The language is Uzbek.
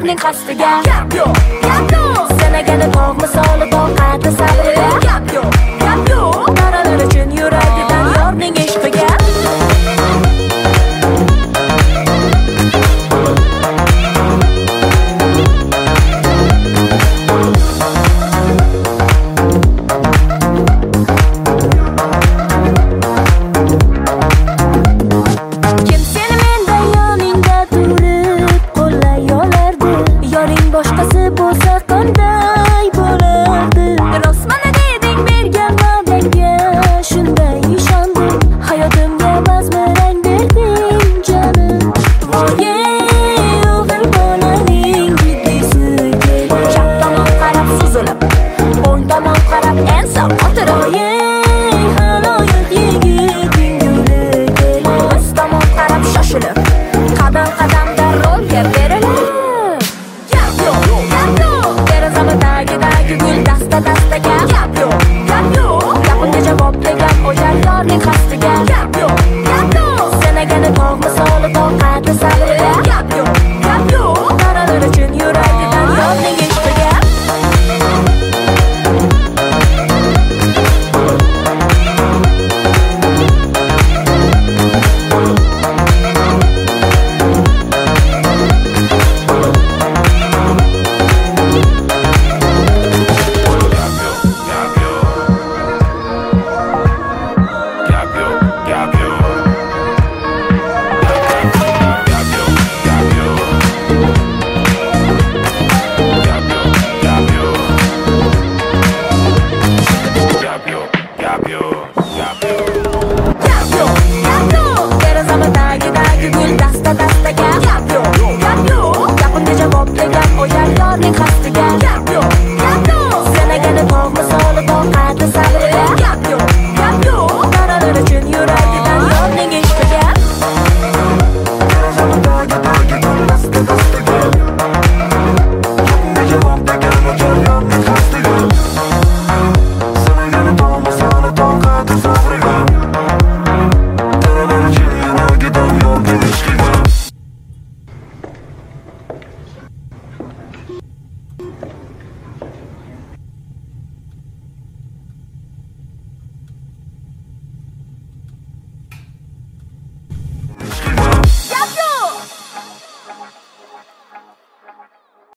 yorning qasdiga. Gap yo'q, gap yo'q. Sanagani tog' misoli toqati sabrida. Gap yo'q, gap yo'q. Daralar uchun yuragidan yorning ishqiga. Boshqasi bo'lsa qanday bo'lardi? Rostmana deding bergan va'dangga, shunday ishondim. Hayotimga bazmirang berding jonim. Voye o'g'il bolaning jiddisi kelib, chap tomon qarab suzilib, o'ng tomon qarab ensoq o'tiroye. Haloyiq yigiting guli kelib, o'z tomon qarab shoshilib, qadam qadamda rolga berilib. Gul dasta dastaga. Gap yo'q, gap yo'q. Gapimga javob degan o'jar yorning qasdiga. Gap yo'q, gap yo'q. Sanagani tog' misoli toqati sabrida. Gap yo'q, gap yo'q. Daralar uchun yuragidan yorning ishqiga. Gul dasta dastaga. Gap yo'q, gap yo'q. Gapimga javob degan o'jar yorning qasdiga. Gap yo'q, gap yo'q. Sanagani tog' misoli toqati sabrida. Gap yo'q, gap yo'q. Daralar uchun yuragidan yorning ishqiga. Gapimga javob degan o'jar